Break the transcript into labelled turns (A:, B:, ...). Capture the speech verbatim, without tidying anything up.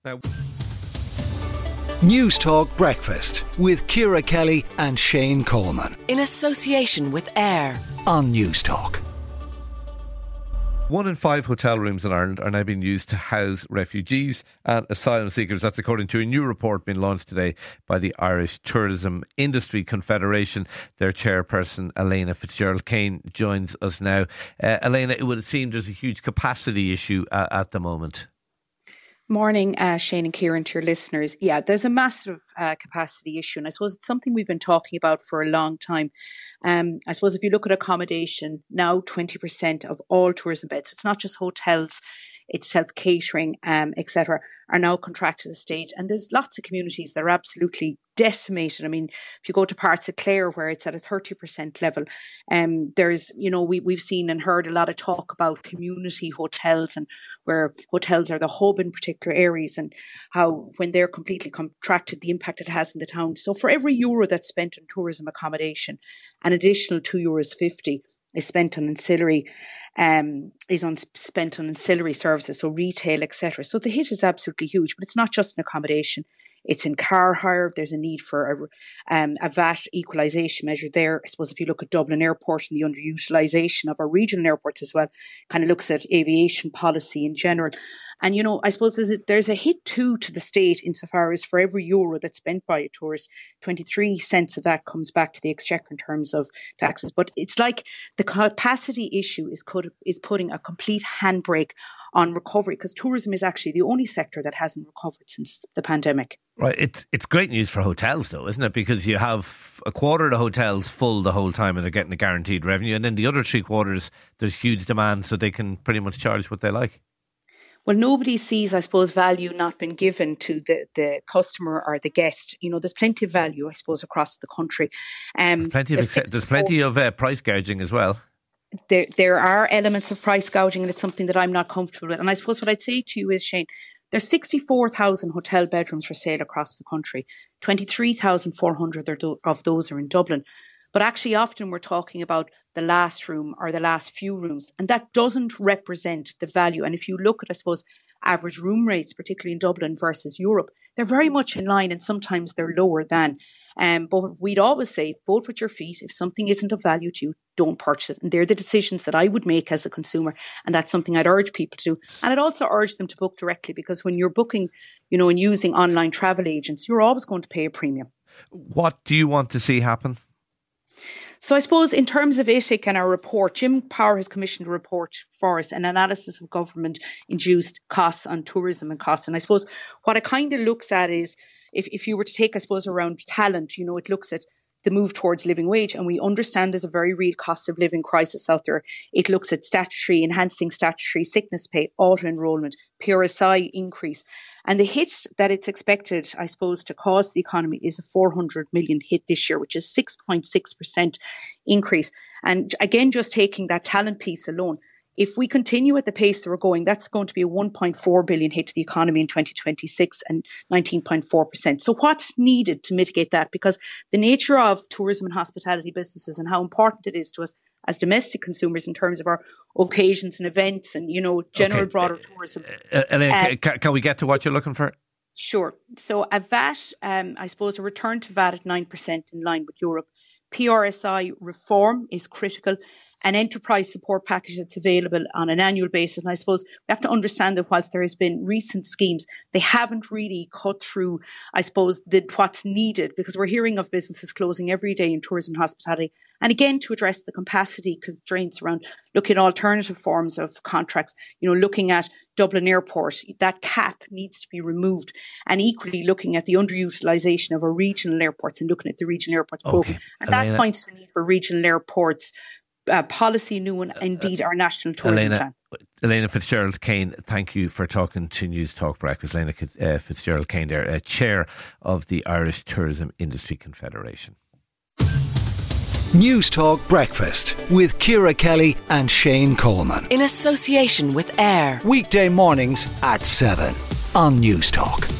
A: Now,
B: News Talk Breakfast with Ciara Kelly and Shane Coleman.
C: In association with AIR
B: on News Talk.
A: One in five hotel rooms in Ireland are now being used to house refugees and asylum seekers. That's according to a new report being launched today by the Irish Tourism Industry Confederation. Their chairperson, Elena Fitzgerald-Kane, joins us now. Uh, Elena, it would seem there's a huge capacity issue uh, at the moment.
D: Morning, uh, Shane and Kieran, to your listeners. Yeah, there's a massive uh, capacity issue, and I suppose it's something we've been talking about for a long time. Um, I suppose if you look at accommodation, now twenty percent of all tourism beds, so it's not just hotels, it's self-catering, um, et cetera, are now contracted to the state. And there's lots of communities that are absolutely decimated. I mean, if you go to parts of Clare where it's at a thirty percent level, um, there's, you know, we, we've seen and heard a lot of talk about community hotels, and where hotels are the hub in particular areas, and how when they're completely contracted, the impact it has in the town. So for every euro that's spent on tourism accommodation, an additional two euros fifty is spent on ancillary, um, is on spent on ancillary services, so retail, et cetera. So the hit is absolutely huge, but it's not just in accommodation. It's in car hire. There's a need for a, um, a V A T equalisation measure there. I suppose if you look at Dublin Airport and the underutilisation of our regional airports as well, kind of looks at aviation policy in general. And, you know, I suppose there's a, there's a hit too to the state insofar as for every euro that's spent by a tourist, twenty-three cents of that comes back to the exchequer in terms of taxes. But it's like the capacity issue is, could, is putting a complete handbrake on recovery, because tourism is actually the only sector that hasn't recovered since the pandemic.
A: Right, it's it's great news for hotels though, isn't it? Because you have a quarter of the hotels full the whole time and they're getting a guaranteed revenue, and then the other three quarters there's huge demand, so they can pretty much charge what they like.
D: Well, nobody sees, I suppose, value not been given to the, the customer or the guest. You know, there's plenty of value, I suppose, across the country. Um,
A: there's plenty of there's, there's plenty of uh, price gouging as well.
D: There, there are elements of price gouging, and it's something that I'm not comfortable with. And I suppose what I'd say to you is, Shane, there's sixty-four thousand hotel bedrooms for sale across the country. twenty-three thousand four hundred of those are in Dublin. But actually, often we're talking about the last room or the last few rooms, and that doesn't represent the value. And if you look at, I suppose, average room rates, particularly in Dublin versus Europe, they're very much in line, and sometimes they're lower than. Um, but we'd always say, vote with your feet. If something isn't of value to you, don't purchase it. And they're the decisions that I would make as a consumer. And that's something I'd urge people to do. And I'd also urge them to book directly, because when you're booking, you know, and using online travel agents, you're always going to pay a premium.
A: What do you want to see happen?
D: So I suppose in terms of I T I C and our report, Jim Power has commissioned a report for us, an analysis of government-induced costs on tourism and costs. And I suppose what it kind of looks at is, if, if you were to take, I suppose, around talent, you know, it looks at the move towards living wage. And we understand there's a very real cost of living crisis out there. It looks at statutory, enhancing statutory sickness pay, auto-enrollment, P R S I increase. And the hit that it's expected, I suppose, to cause the economy is a four hundred million hit this year, which is six point six percent increase. And again, just taking that talent piece alone, if we continue at the pace that we're going, that's going to be a one point four billion hit to the economy in twenty twenty-six and nineteen point four percent. So what's needed to mitigate that? Because the nature of tourism and hospitality businesses and how important it is to us as domestic consumers in terms of our occasions and events and, you know, general okay. broader tourism.
A: Uh, Elaine, uh, can, can we get to what you're looking for?
D: Sure. So a V A T, um, I suppose a return to V A T at nine percent in line with Europe. P R S I reform is critical. An enterprise support package that's available on an annual basis. And I suppose we have to understand that whilst there has been recent schemes, they haven't really cut through, I suppose, the, what's needed, because we're hearing of businesses closing every day in tourism and hospitality. And again, to address the capacity constraints around looking at alternative forms of contracts, you know, looking at Dublin Airport, that cap needs to be removed. And equally looking at the underutilisation of our regional airports and looking at the regional airports
A: okay.
D: programme. And
A: Elena,
D: that points to the need for regional airports Uh, policy new and indeed our national tourism
A: Elena,
D: plan.
A: Elena Fitzgerald-Kane, thank you for talking to News Talk Breakfast. Elena uh, Fitzgerald-Kane there, uh, Chair of the Irish Tourism Industry Confederation.
B: News Talk Breakfast with Ciara Kelly and Shane Coleman.
C: In association with AIR.
B: Weekday mornings at seven on News Talk.